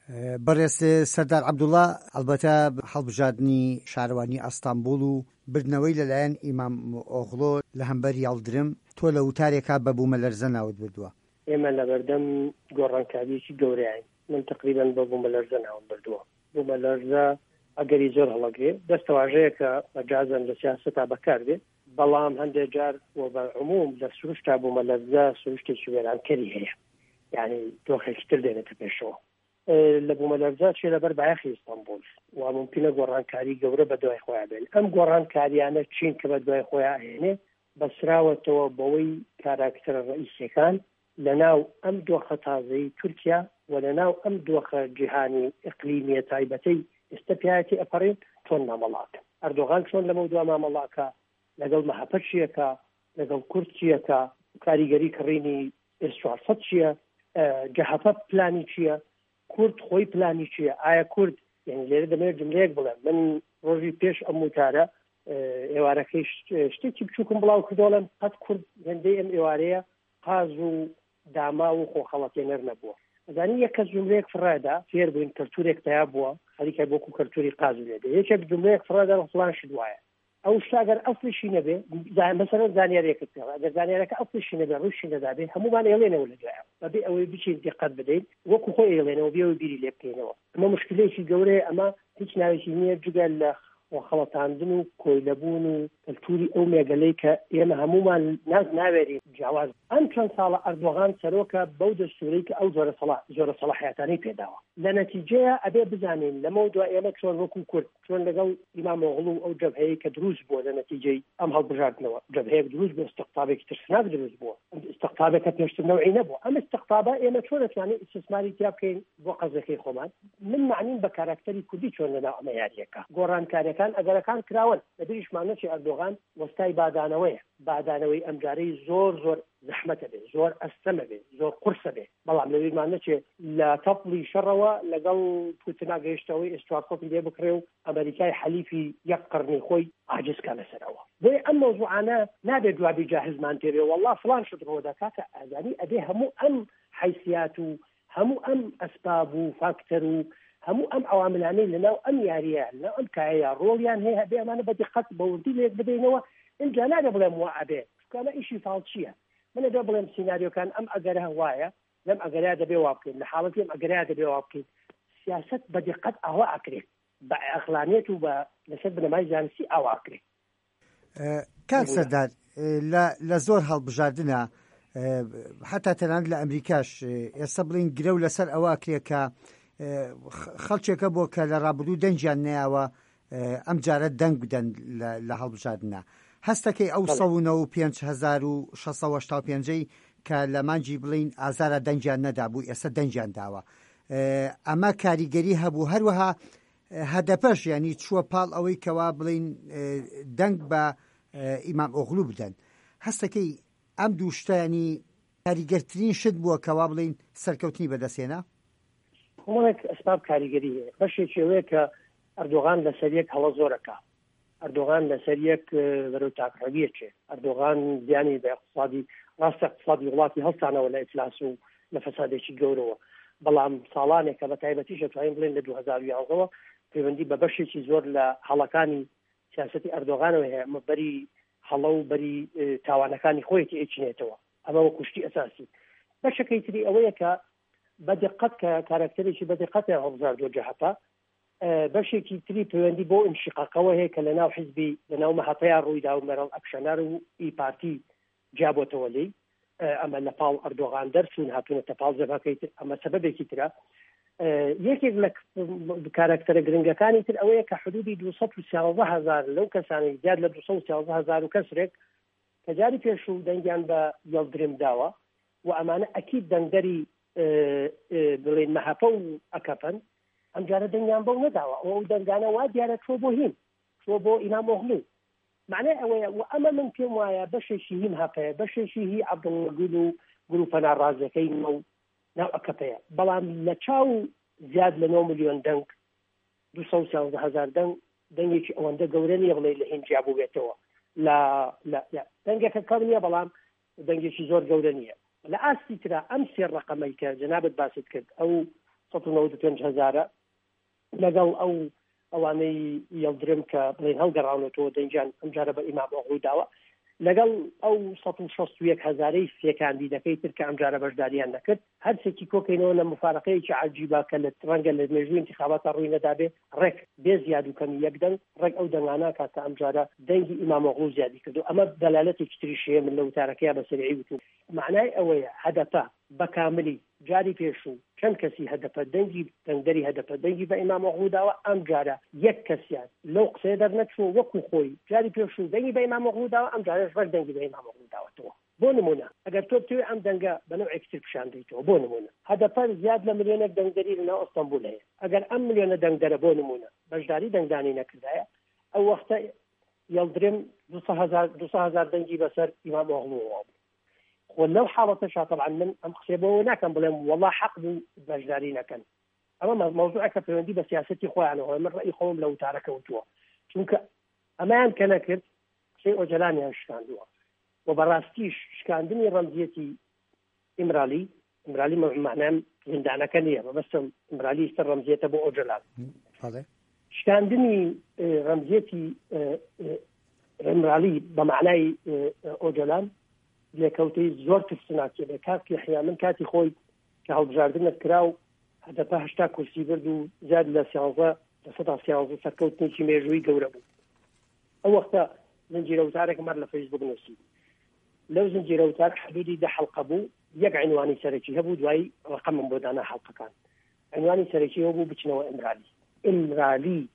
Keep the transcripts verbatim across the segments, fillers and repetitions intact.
بەڕێز سەردار عەبدوڵڵا، ئەلبەتە هەڵبژاردننی شارەوانی ئەستانبوڵ و بردنەوەی لەلایەن ئیمام ئۆغڵۆ لە هەمبەر یاڵدرم تۆ لە وتارێکا بە بوومەلەرزە ناوت بردووە. ئێمە لە بەردەم گۆڕانکاریی گەورەیان من تقریبان بە بوومەلەرزە ناوم بردووە. بوومەلەرزە ئەگەری زۆر هەڵەگرێ دەستەواژەیە کە مەجازن لە سیاسەتا بەکار بێت، بەڵام هەندێک جار و بە عموم لە سروشتا بوومەلەرزە سروشتێکی وێرانکەری هەیە، یعنی دۆخێکی تر دێنێتە پێشەوە. لە بوومەلەرزە چێ لەبەر بایەخی ئیستانبوڵ وا ممکنە گۆڕانکاری گەورە بە دوای خۆیان بێن. ئەم گۆڕانکاریانە چین کە بە دوای خۆیان هێنێ بەسراوەتەوە بەوەی کاراکتەرە ڕئیسەکان لە ناو ئەم دۆخە تازەی تورکیا و لە ناو ئەم دۆخە جیهانی ئیقلیمیە تایبەتەی ئێستا پیاەتی ئەپەڕێن چۆن مامەڵاتە. ئەردۆغان چۆن لەمە دوا مامەڵاکە، لەگەڵ مەهەپە چیەکە، لەگەڵ کورد چیەکە، کاریگەری کڕینی ئێس چوارسەد چییە، جەهەپە پلانی چییە، کورد خۆی پلانی چییە. ئایا کورد یعنی لێرە دەمێت جملەیەک بڵێم، من ڕۆژی پێش ئەم وتارە ئێوارەکەی شتێکی بچووکم بڵاو کردوڵم قەت کورد هێندەی ئەم ئێوارەیە قاز و داما و خۆخەڵەتێنەر نەبووە. ئەزانی یەک کەس جملەیەک فڕادا فێر بووین کەلتورێک تیا بووە خەریکە بۆکو کەلتوری قاز لێدە، یەکێک جملەیەک فڕادا فڵان شت وایە ئەو شاگەر ئەفلشی نەبێ مەسەرەن زانیارێکت پێڵە ئەگەر زانیارەکە ئەفلشی نەبێ ڕوشی نەدابێ هەمومان ئێڵێنەوە لە دوایە بەبێ ئەوەی بچین دقت بدەین وەکو خۆی ئێڵێنەوە بێەوە بیری لێ بکەینەوە. ئەمە مشکلەیەکی گەورەیە، ئەمە هیچ ناوێکی نییە جگە لە خەڵەتاندن و کۆیلەبوون و کەلتوری ئەو مێگەلەی کە ئێمە هەمومان ناز ناوێرین جیاواز. ئەم چەند ساڵە ئەردۆغان سەرۆکە بەو دەستوورەی کە ئەو زۆرە سەڵا زۆرە سەڵاحیەتانەی پێداوە. لە نەتیجەیە ئەبێ بزانین لەمەوە دوای ئێمە چۆن وەکو کورد چۆن لەگەڵ ئیمام ئۆغڵ و ئەو جەبهەیە کە دروست بووە لە نەتیجەی ئەم هەڵبژاردنەوە جەبهەیەک دروست بووە، استقطابێکی ترسناک دروست بووە، استقطابێکە پێشتر نەوعی نەبووە. ئەم استقطابە ئێمە چۆن دەتوانین ئیستثماری تیا بکەین بۆ قەزەکەی خۆمان. من معنیم بە کاراکتەری کوردی چۆن لەناو ئەمە یاریەکە گۆڕانکاریەکان ئەگەرەکان کراون لە دریشمانەکی ئەردۆغان وەستای بادانەوەیە، بادانەوەی ئەمجارەی زۆر زۆر زەحمەتە بێ، زۆر ئەستەمە بێ، زۆر قورسە بێ، بەڵام لەویرمانەچێ لە تەپڵی شەڕەوە لەگەڵ پوتنا گەیشتەوەی ئێستوارکۆپی لێ بکرێ و ئەمریکای حەلیفی یەک قڕنی خۆی عاجزکە لەسەرەوە. بۆی ئەم مەوزوعانە نابێت جوابی جاهزمان تێبێ والله فڵان شت ڕۆدا کاتە ئازانی ئەبێ هەموو ئەم حیثیات و هەموو ئەم ئەسباب و فاکتەر و هەموو ئەم عواملانەی لەناو ئەم یاریە لەناو ئەم کایە ڕۆڵیان هەیە هەبێ ئەمانە بەدقت بەوردی لێک بدەینەوە. اینجا نادە بڵێم وا ئەبێ چکانە ئیشی فاڵچییە، منە دە بڵێم سیناریۆکان ئەم ئەگەرە وایە لەم ئەگەریا دەبێ وا بکەین، لە حاڵەتی ئەم ئەگەریا دەبێ وا بکەین. سیاست بەدقت ئاوا ئەکرێت بە ئەخلانیت و بە لەسەر بنەمای زانستی ئاوا ئەکرێت. کاک سەردار لە زۆر هەڵبژاردنە حتا تەنانەت لە ئەمریکاش ئێستا بڵین گرە و لەسەر ئەوە ئەکرێت کە خەڵکێکە بۆ کە لە ڕابردوو دەنجیان نەیاوە ئەم جارە دەنگ بدەن لە هەڵبژاردنە. هەستەکەی ئەو سەد و نەوە و پێنج هەزار و شەش سەد و هەشتا و پێنجەی کە لە مانجی بڵین ئازارە دەنجیان نەدابوو ئێستا دەنجیان داوە. ئەمە کاریگەری هەبوو، هەروەها هەدەپەش ینی چووە پاڵ ئەوەی کەوا بڵین دەنگ بە ئیمام ئۆغڵو بدەن. هەستەکەی ئەم دوو شتانی کاریگەرترین شت بووە کەوا بڵین سەرکەوتنی بەدەستێنا؟ هەمووێک ئەسباب کاریگەری هەیە. بەشێکی ئەوەیە کە ئەردۆغان لەسەر یەک هەڵە زۆرەکە، ئەردۆغان لەسەر یەک بەرەو تاقڕەویە چێ، ئەردۆغان زیانی بە اقتصادی ڕاستە اقتصادی وڵاتی هەڵسانەوە لە ئیفلاس و لە فەسادێکی گەورەوە. بەڵام ساڵانێک کە بە تایبەتیش دەتوانین بڵێن لە دوو هەزار و یازدەوە پەیوەندی بە بەشێکی زۆر لە هەڵەکانی سیاسەتی ئەردۆغانەوە هەیە، ئەمە بەری هەڵە و بەری تاوانەکانی خۆیەتی ئەچینێتەوە. ئەمە وە کوشتی ئەساسی. بەشەکەی تری ئەوەیە کە بەدقت کە کارکتەرێکی بەدقت هەڵبژاردووە جەهەتە. بەشێکی تری پەیوەندی بۆ انشقاقەوە هەیە کە لەناو حیزبی لەناو مەهەپەیان ڕوویدا و مەرەڵ ئەکشەنەر و ئی پارتی جابۆتەوە لێی ئەمە لە پاڵ ئەردۆغان دەرچوون هاتوونەتە پاڵ جەبهەکەی تر. ئەمە سەبەبێکی ترە. یەکێک لە کارکتەرە گرنگەکانی تر ئەوەیە کە حدودی دووسەد و سیانزە هەزار لەو کەسانی زیاد لە دووسەد و سیانزە هەزار و کەسێک کە جاری پێشوو دەنگیان بە یەڵدرم داوە و ئەمانە ئەکید دەنگدەری بڵێن مەهەپە و ئەکەپەن ئەم جارە دەنگیان بەو نەداوە. ئەو دەنگانە وا دیارە چۆ بۆ هین، چۆ بۆ ئیمام ئۆغڵو. معنای ئەوەیە و ئەمە من پێم وایە بەشێکی هیم هەپەیە، بەشێکی هی عەبدوڵڵا گول و گروپە ناڕازەکەی ناو ناو ئەکەپەیە. بەڵام لە چاو زیاد لە نۆ ملیۆن دەنگ دووسەد و سیانزە هەزار دەنگ دەنگێکی ئەوەندە گەورە نییە بڵێ لە هین جیابوو بێتەوە. لە دەنگێکە کەم نییە بەڵام دەنگێکی زۆر گەورە نییە. لە ئاستی ترا ئەم سێ ڕەقەمەی کە جەنابەت باست کرد ئەو سەد و نەوەت و پێنج هەزارە لەگەڵ ئەو ئەوانەی یەڵدرم کە بڵێن هەڵگەڕاونەوە دەنجیان ئەمجارە بە ئیمام ئۆغڵوی داوە لەگەڵ ئەو سەد و شەست و یەک هەزارەی سێکاندیدەکەی تر کە ئەمجارە بەشداریان نەکرد هەرسێکی کۆکەینەوە لە مفارەقەیەکی عەجیبە کە لە ڕەنگە لە مێژووی انتخاباتە ڕووی نەدابێ ڕێک بێ زیاد و کەمی یەک دەنگ ڕێک ئەو دەنگانە کاتە ئەمجارە دەنگی ئیمام ئۆغڵو زیادی کردو ئەمە دەلالەتێکی تریشەیە من لە وتارەکەیە بەسەریعی وتم معنای ئەوەیە هەدەفە بەکاملی جاری پێشوو چەند کەسی هەدەفە دەنگی دەنگدەری هەدەفە دەنگی بە ئیمام ئۆغڵو داوە ئەم جارە یەک کەسیان لەو قسەیە دەرنەچوو وەکو خۆی جاری پێشوو دەنگی بە ئیمام ئۆغڵو داوە ئەم جارەش ڕێک دەنگی بە ئیمام ئۆغڵو داوەتەوە بۆ نمونە ئەگەر تۆ بتوێ ئەم دەنگە بە نەوعێکی تر پیشان دەیتەوە بۆ نمونە هەدەفە زیاد لە ملیۆنێک دەنگدەری لەناو ئەستەمبول هەیە ئەگەر ئەم ملیۆنە دەنگدەرە بۆ نمونە بەشداری دەنگدانی نەکردایە ئەو وەختە یەڵدرم دووسە هەزار دەنگی بەسەر ئیمام ئۆغڵوەوە ولو حالتش طبعا من ام خسيبه ناكن بلهم والله حق بجداري ناكن اما موضوع كفرندي بسياستي خوانه هو من راي خوم لو تارك وتوا چونك امان كنكر شيء اوجلاني اشكاندوا وبراستيش شكاندني رمزيتي امرالي امرالي معناه زندانا كنيه بس امرالي استر رمزيته ابو اوجلان هذا شكاندني رمزيتي امرالي بمعنى اوجلان لێکەوتەی زۆر ترسناکێ لە کاتی حیا من کاتی خۆی کە هەڵبژاردنت کراو هەدەفە هەشتا کورسی برد و زیاد لە سیانزە لە سەدا سیانزە سەرکەوتنێکی مێژووی گەورە بوو ئەو وەختە زنجیرە وتارێک مەر لە فەیسبوک نووسی لەو زنجیرە وتار حدودی دە حەڵقە بوو یەک عنوانی سەرەکی هەبوو دوایی ڕقەمم بۆ دانا حەڵقەکان عنوانی سەرەکی هەبوو بچنەوە ئەمرالی ئەمرالی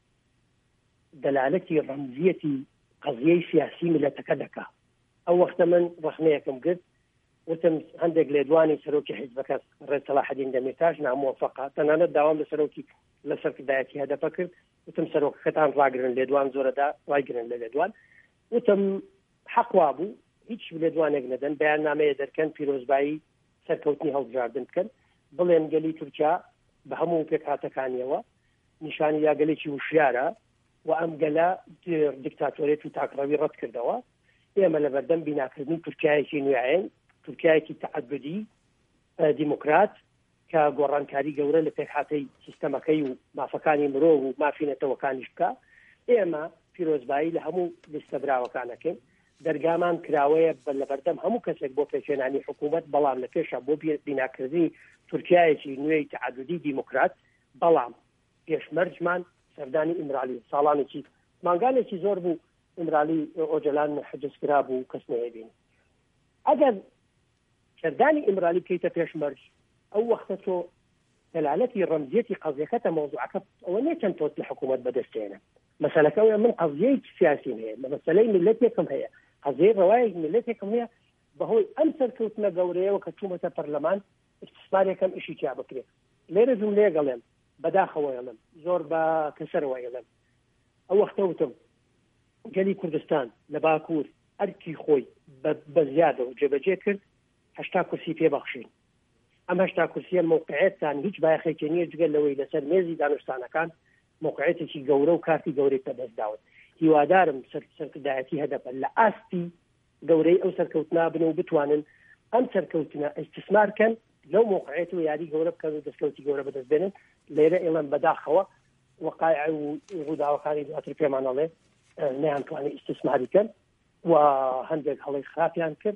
دەلالەتی ڕەمزیەتی قەزیەی سیاسی ملەتەکە دەکا ئەو وەختە من ڕخنەیەکم کرد وتم هەندێک لێدوانی سەرۆکی حیزبەکە ڕێز سەلاحەدین دەمیرتاژ نامۆفەقە تەنانەت داوام لە سەرۆکی لە سەرکردایەتی هەدەفە کرد وتم سەرۆکەکەتان ڕاگرن لێدوان زۆرەدا ڕایگرن لە لێدوان وتم حەقوا بوو هیچ لێدوانێک نەدەن بەیاننامەیە دەرکەن پیرۆزبایی سەرکەوتنی هەڵبژاردن بکەن بڵێن گەلی تورکیا بە هەموو پێکهاتەکانیەوە نیشانی یاگەلێکی وشیارە و ئەم گەلە دیکتاتۆرێت و تاکڕەوی ڕەت کردەوە ئێمە لە بەردەم بیناکردنی تورکایەکی نوێیان تورکایەکی تەعەدودی دیموکرات کە گۆڕانکاری گەورە لە پێکهاتەی سیستەمەکەی و مافەکانی مرۆڤ و مافینەتەوەکانیش بکە ئێمە پیرۆزبایی لە هەموو لیستەبراوەکانەکەن دەرگامان کراوەیە لە بەردەم هەموو کەسێک بۆ پێچێنانی حکوومەت بەڵام لە پێشە بۆ بیناکردنی تورکایەکی نوێی تەعەدودی دیموکرات بەڵام پێشمەرجمان سەردانی ئیمرالی ساڵانێکی مانگانێکی زۆر بوو ئیمرالی ئۆجەلان حجزکرا بوو کەس نەیەبین ئەگەر سەردانی ئیمرالی بکەیتە پێشمەرج ئەو وەختە تۆ دەلالەتی ڕەمزیەتی قەزیەکەتە مۆزوعەکە ئەوە نیە چەند تۆت لە حکوومەت بەدەستێنە مەسەلەکە ئەوەیە من قەزیەیەکی سیاسی هەیە لە مەسەلەی ملەتێکم هەیە قەزیەی ڕەوایەکی ملەتێکم هەیە بەهۆی ئەم سەرکەوتنە گەورەیەوە کە چوومەتە پەرلەمان استثمارێکم ئیشی تیا بکرێت لێرە جوملەیە گەڵێم بەداخەوە ڵم زۆر بە کەسەرەوە ڵم ئەو وەختە وتم گەلی کوردستان لە باکوور ئەرکی خۆی بە زیادە و جێبەجێ کرد هەشتا کورسی پێبەخشین ئەم هەشتا کورسیە موقعیتتان هیچ بایەخێکی نییە جگەل لەوەی لەسەر مێزی دانوستانەکان موقعیتێکی گەورە و کارتی گەورەی پەدەستداون هیوادارم سەرکردایەتی هەدەفە لە ئاستی گەورەی ئەو سەرکەوتنا بن و بتوانن ئەم سەرکەوتنە ئیستثمارکەن لەو موقعیت و یاری گەورە بکەن و دەستکەوتی گەورە بەدەستبێنن لێرە ئێڵەن بەداخەوە وەقایع و ڕووداوەکانی دواتر پێمانەڵێ نەیانتوانی ئیستثماریکەن و هەندێک هەڵی خراپیان کرد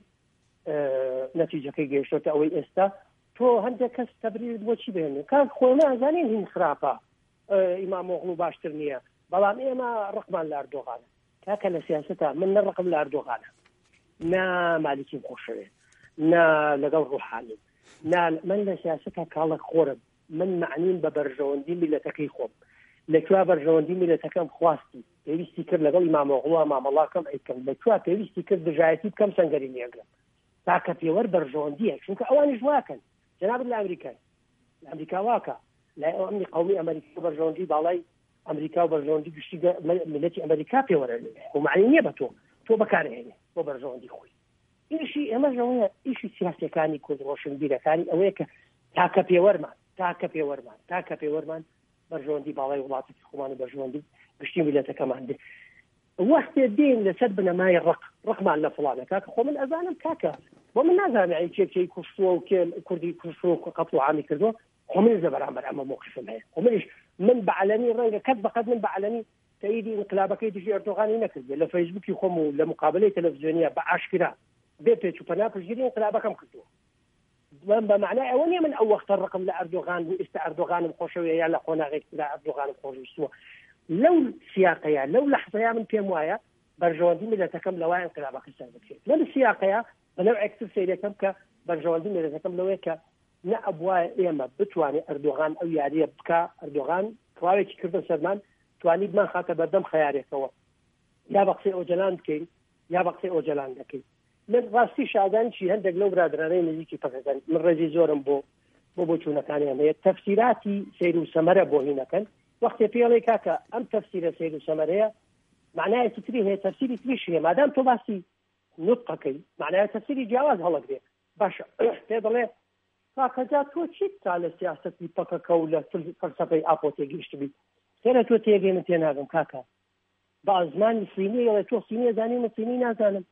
نەتیجەکەی گەیشتۆتە ئەوەی ئێستا تۆ هەندێک کەس تەبریر بۆچی بێنێ کار خۆی نازانین هین خراپە ئیمام ئۆغڵو باشتر نییە بەڵام ئێمە ڕقمان لە ئەردۆغانە کاکە لە سیاسەتە من نەڕقم لە ئەردۆغانە نا مالیکیم خۆشەوێ نا لەگەڵ ڕوحانی نا من لە سیاسەتە کاڵک خۆرم من معنیم بە بەرژەوەندی میلەتەکەی خۆم لەکوێ بەرژەوەندی میلەتەکەم خواستی پێویستی کرد لەگەڵ ئیمام ئۆغڵو مامەڵاکەم ئەیکەم لەکوێ پێویستی کرد دژایەتی بکەم سەنگەری نیەگرم تاکە پێوەەر بەرژەوەندیە چونکە ئەوانیش واکەن جەنابەت لە ئەمریکای لە ئەمریکا واکە لای ئەمنی قومی ئەمریکا بەرژەوەندی باڵای ئەمریکا و بەرژەوەندی گشتی ملەتی ئەمریکا پێوەرە و معنی نییە بە تۆ تۆ بەکارهێنێ بۆ بەرژەوەندی خۆی ئیشی ئێمەژەوەیە ئیشی سیاسەکانی کورد ڕۆشنبیرەکانی ئەوەیە کە تاکە پێوەرمان تاکە پێوەرمان تاکە پێوەرمان بەرژەوەندی باڵای وڵاتی خۆمان و بەرژەوەندی گشتی میلەتەکەمان دێ وەختێ دێن لەسەر بنەمای ڕق ڕقمان لە فڵانە کاکە خۆ من ئەزانم کاکە بۆ من نازانم ئەی کێکەی کوشتووە و کێ کوردی کوشتووە و قەتڵ عامی کردووە خۆمنیش لە بەرامبەر ئەمە موقفم هەیە خۆمنیش من بەعەلەمی ڕەنگە کەس بەقەت من بەعەلەمی تەییدی انقلابەکەی دژی ئەردۆغانی نەکردێ لە فەیسبووکی خۆم و لە مقابلەی تەلەڤیزیۆنیە بە ئاشکرا بێ پێچ و پەنا پشتگیری انقلابەکەم کردووە من بە معنای ئەوە نییە من ئەو وەختە ڕقم لە ئەردۆغان بوو ئێستا ئەردۆغانم خۆشەوە یا لە قۆناغێک لە ئەردۆغانم خۆشویستووە لەو سیاقەیە لەو لەحزەیە من پێم وایە بەرژەوەندی میلەتەکەم لەوای انقلابەکە سەر بکرێت لەم سیاقەیە بەنەو ئەکتر سەیرەکەم کە بەرژەوەندی میلەتەکەم لەوەیە کە نە ئەبوایە ئێمە بتوانێت ئەردۆغان ئەو یاریە بکە ئەردۆغان کڵاوێکی کردن سەرمان توانی بمان خاتە بەردەم خەیارێکەوە یا بە قسەی ئۆجەلان بکەین یا بە قسەی ئۆجەلان دەکەین من ڕاستی شادانیی هەندێک لەو برادرانەی نزیکی پەکەکەن من ڕێزی زۆرم بۆ بۆ بۆچوونەکانیان هەیە تەفسیراتی سیر و سەمەرە بۆ هینەکەن وەختێ پێڵێ کاکە ئەم تەفسیرە سیر و سەمەرەیە معنایەکی تری هەیە تەفسیری تریش هەیە مادام تۆ باسی نوتقەکەی معنایە تەفسیری جیاواز هەڵەگرێ باشە پێ دەڵێ کاکەجا تۆ چیت تا لە سیاسەتی پەکەکە و لە فەلسەفەی ئاپۆ تێگەیشتبیت خێرە تۆ تێگەی من تێ ناگەم کاکە بە ئەزمانی سینی تۆ سینی زانی من سینی نازانم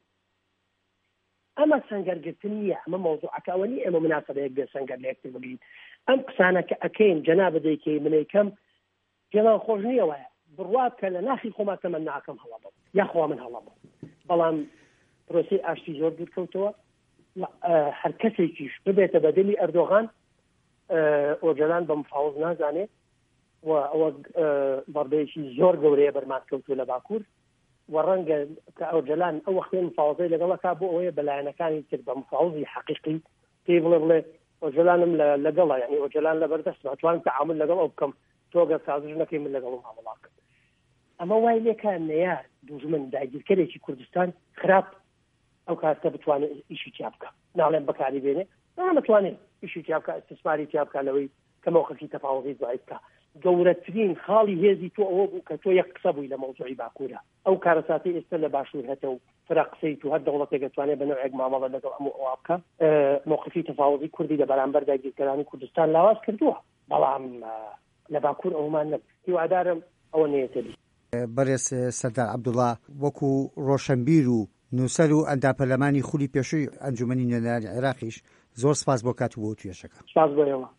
ئەمە سەنگەرگرتن نییە ئەمە مەوزوعەکەوەنی ئێمە مناسبەیەک بێ سەنگەر لە یەکتر بگرین ئەم قسانەکە ئەکەین جەنابە دەیکەی منەکەم جێڵان خۆش نییە وایە بڕوات کە لە ناخی خۆماتە من ناکەم هەڵەبم یاخوا من هەڵەبم بەڵام پرۆسی ئاشتی زۆر دوورکەوتەوە هەر کەسێکیش ببێتە بەدلی ئەردۆغان ئۆجەلان بە مفاوز نازانێت و ئەوە بەڕبەیەکی زۆر گەورەیە بەرمان کەوتووە لە باکوور و ڕەنگە کە ئەوجەلان ئەو وەختێ مفاوزەی لەگەڵەکە بۆ ئەوەیە بەلایەنەکانی تر بە مفاوزی حەقیقی پێی بڵێ بڵێ ئۆجەلانم لەگەڵە یعنی ئۆجەلان لەبەردەست بەتوانم تەعامل لەگەڵ ئەو بکەم تۆگە سازش نەکەی من لەگەڵ مامەڵا کرد ئەمە وای لێکە نەیە دوژمن داگیرکەرێکی کوردستان خراپ ئەو کاتە بتوانێت ئیشی تیا بکە ناڵێن بەکاری بێنێ نامەتوانێت ئیشی تیا بکە استثماری تیا بکە لەوەی کە مەوقفی تەفاوضی دوای بکە گەورەترین خاڵی هێزی تۆ ئەوە بوو کە تۆ یەک قسە بووی لە مەوزوعی باکوورە ئەو کارەساتی ئێستا لە باشوور هەتە و فرە قسەی تو هەر دەوڵەتێک دەتوانێت بە نوعێک مامەڵە لەگەڵ ئەموو ئەوە بکە مەوقفی تەفاوضی کوردی لە بەرامبەر داگیرکەرانی کوردستان لاواز کردووە بەڵام لە باکوور ئەومان نەبوو هیوادارم ئەوە نەیەتەبی بەڕێز سەردار عەبدوڵڵا وەکو ڕۆشنبیر و نووسەر و ئەنداپەرلەمانی خولی پێشووی ئەنجومەنی نوێنەرانی عێراقیش زۆر سپاس بۆ کات و بۆ توێژەکە سپاس بۆ ئێوە